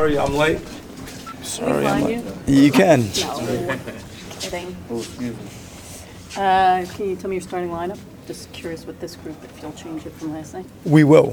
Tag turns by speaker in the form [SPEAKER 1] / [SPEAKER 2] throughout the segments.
[SPEAKER 1] sorry I'm late. Sorry I'm late.
[SPEAKER 2] You?
[SPEAKER 1] You can.
[SPEAKER 2] No. Kidding.
[SPEAKER 1] Oh, excuse me.
[SPEAKER 2] Can you tell me your starting lineup? Just curious with this group if you'll change it from last night.
[SPEAKER 1] We will.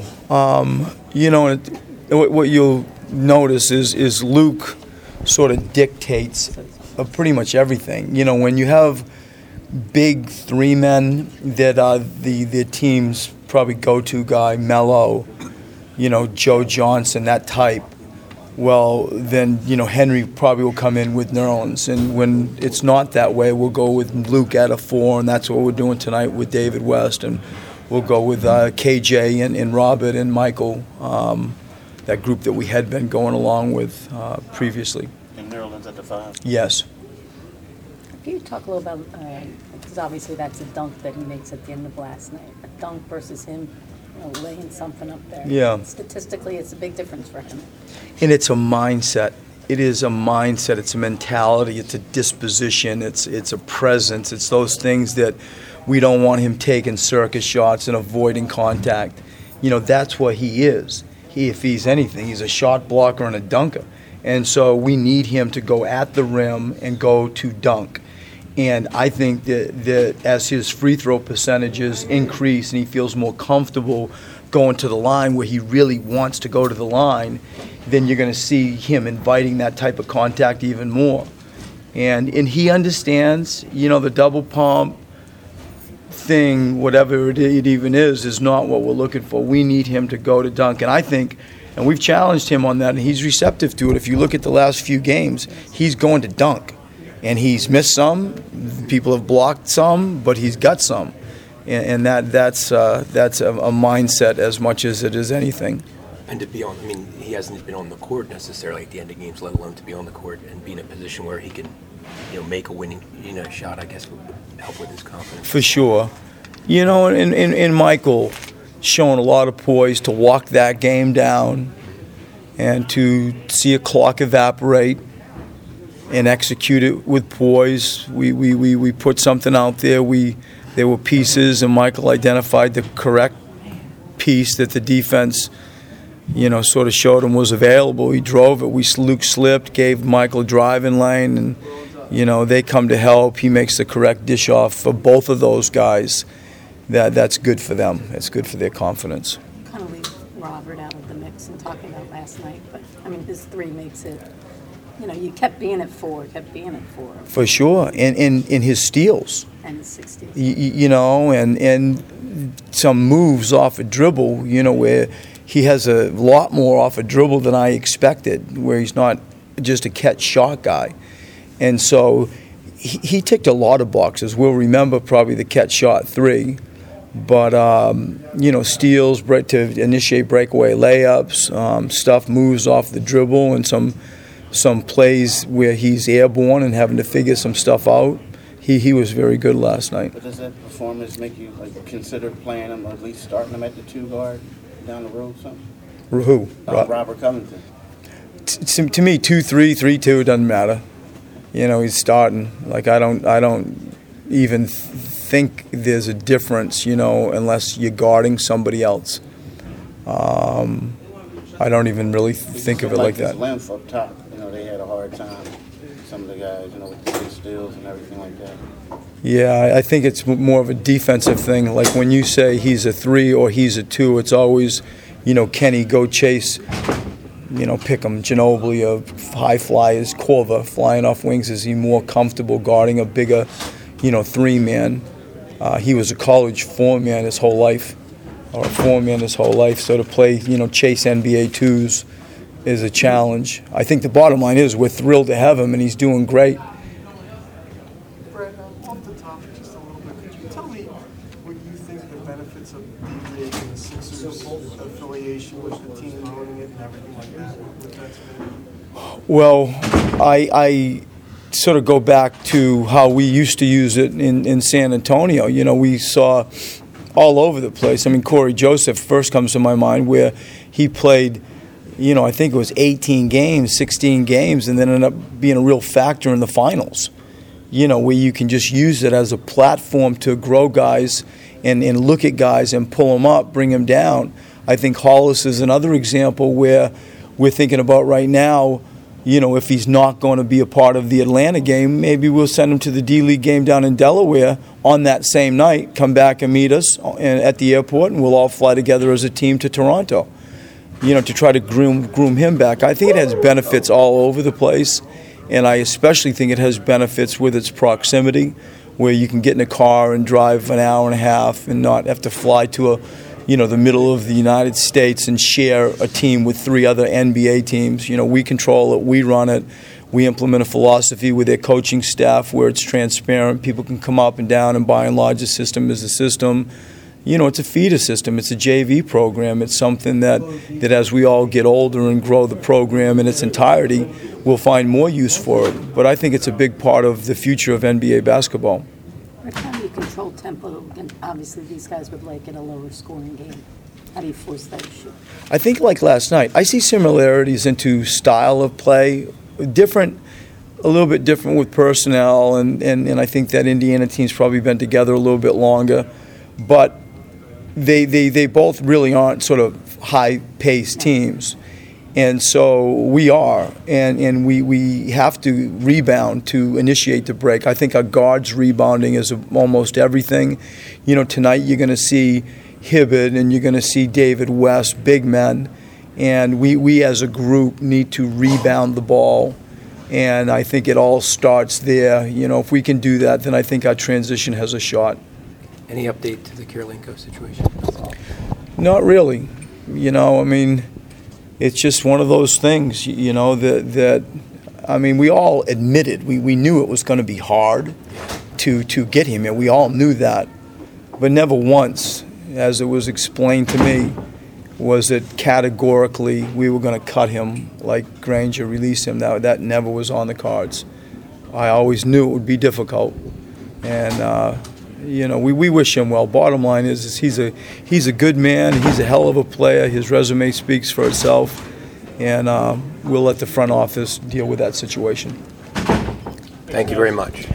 [SPEAKER 1] What you'll notice is Luke sort of dictates pretty much everything. You know, when you have big three men that are the team's probably go-to guy, Melo, Joe Johnson, that type, well, then, Henry probably will come in with Nerlens. And when it's not that way, we'll go with Luke at a 4, and that's what we're doing tonight with David West. And we'll go with KJ and Robert and Michael, that group that we had been going along with previously.
[SPEAKER 3] And Nerlens at the 5?
[SPEAKER 1] Yes.
[SPEAKER 2] Can you talk a little about, because obviously that's a dunk that he makes at the end of last night, a dunk versus him laying something up there.
[SPEAKER 1] Yeah.
[SPEAKER 2] Statistically, it's a big difference for him.
[SPEAKER 1] And it's a mindset. It is a mindset. It's a mentality. It's a disposition. It's a presence. It's those things that we don't want him taking circus shots and avoiding contact. That's what he is. If he's anything, he's a shot blocker and a dunker. And so we need him to go at the rim and go to dunk. And I think that as his free throw percentages increase and he feels more comfortable going to the line where he really wants to go to the line, then you're going to see him inviting that type of contact even more. And he understands, the double pump thing, whatever it even is not what we're looking for. We need him to go to dunk. And I think, and we've challenged him on that, and he's receptive to it. If you look at the last few games, he's going to dunk. And he's missed some. People have blocked some, but he's got some. And that's a mindset as much as it is anything.
[SPEAKER 4] And to be on, he hasn't been on the court necessarily at the end of games, let alone to be on the court and be in a position where he can, make a winning, shot, I guess, would help with his confidence.
[SPEAKER 1] For sure. And Michael showing a lot of poise to walk that game down and to see a clock evaporate and execute it with poise. We put something out there. There were pieces, and Michael identified the correct piece that the defense, sort of showed him was available. He drove it. Luke slipped, gave Michael a driving lane, and they come to help. He makes the correct dish off for both of those guys. That's good for them. It's good for their confidence.
[SPEAKER 2] Kind of leave Robert out of the mix and talking about last night, but his 3 makes it. You kept being at 4.
[SPEAKER 1] For sure, and in his steals.
[SPEAKER 2] And his 60s.
[SPEAKER 1] And some moves off a dribble, where he has a lot more off a dribble than I expected, where he's not just a catch shot guy. And so he ticked a lot of boxes. We'll remember probably the catch shot 3. But, steals to initiate breakaway layups, stuff moves off the dribble, and some plays where he's airborne and having to figure some stuff out. He was very good last night.
[SPEAKER 3] But does that performance make you consider playing him, or at least starting him at the 2 guard down the road? Something?
[SPEAKER 1] Who?
[SPEAKER 3] Robert Covington.
[SPEAKER 1] To me, 2-3, 3-2, it doesn't matter. He's starting. I don't even think there's a difference. Unless you're guarding somebody else. I don't even really think of it like that.
[SPEAKER 3] Length up top. They had a hard time. Some of the guys, with the big steals and everything like that.
[SPEAKER 1] Yeah, I think it's more of a defensive thing. Like when you say he's a 3 or he's a 2, it's always, can he go chase, pick him, Ginobili, high flyers, Korver flying off wings. Is he more comfortable guarding a bigger, 3-man? He was a college 4-man his whole life, or a 4-man his whole life. So to play, chase NBA 2s is a challenge. I think the bottom line is we're thrilled to have him, and he's doing great.
[SPEAKER 5] Brett, off the top just a little bit, could you tell me what you think the benefits of D-League and the Sixers affiliation with the team owning it and everything like that? What that's been?
[SPEAKER 1] Well, I sort of go back to how we used to use it in San Antonio. We saw all over the place. Corey Joseph first comes to my mind, where he played I think it was 18 games, 16 games, and then ended up being a real factor in the finals, where you can just use it as a platform to grow guys and look at guys and pull them up, bring them down. I think Hollis is another example where we're thinking about right now, if he's not going to be a part of the Atlanta game, maybe we'll send him to the D-League game down in Delaware on that same night, come back and meet us at the airport, and we'll all fly together as a team to Toronto, to try to groom him back. I think it has benefits all over the place, and I especially think it has benefits with its proximity, where you can get in a car and drive an hour and a half and not have to fly to the middle of the United States and share a team with 3 other NBA teams. We control it, we run it, we implement a philosophy with their coaching staff where it's transparent. People can come up and down, and by and large, the system is a system. It's a feeder system. It's a JV program. It's something that as we all get older and grow the program in its entirety, we'll find more use for it. But I think it's a big part of the future of NBA basketball.
[SPEAKER 2] Rick, how do you control tempo? And obviously, these guys would like it a lower scoring game. How do you force that issue?
[SPEAKER 1] I think like last night, I see similarities into style of play, a little bit different with personnel, and I think that Indiana team's probably been together a little bit longer. But they both really aren't sort of high-paced teams. And so we are, and we have to rebound to initiate the break. I think our guards rebounding is almost everything. Tonight you're going to see Hibbert and you're going to see David West, big men, and we as a group need to rebound the ball. And I think it all starts there. If we can do that, then I think our transition has a shot.
[SPEAKER 4] Any update to the Kirilenko situation?
[SPEAKER 1] Not really. It's just one of those things, that we all admitted, we knew it was going to be hard to get him, and we all knew that. But never once, as it was explained to me, was it categorically we were going to cut him, like Granger, release him. That never was on the cards. I always knew it would be difficult. And, we wish him well. Bottom line is he's a good man. He's a hell of a player. His resume speaks for itself. And we'll let the front office deal with that situation.
[SPEAKER 4] Thank you very much.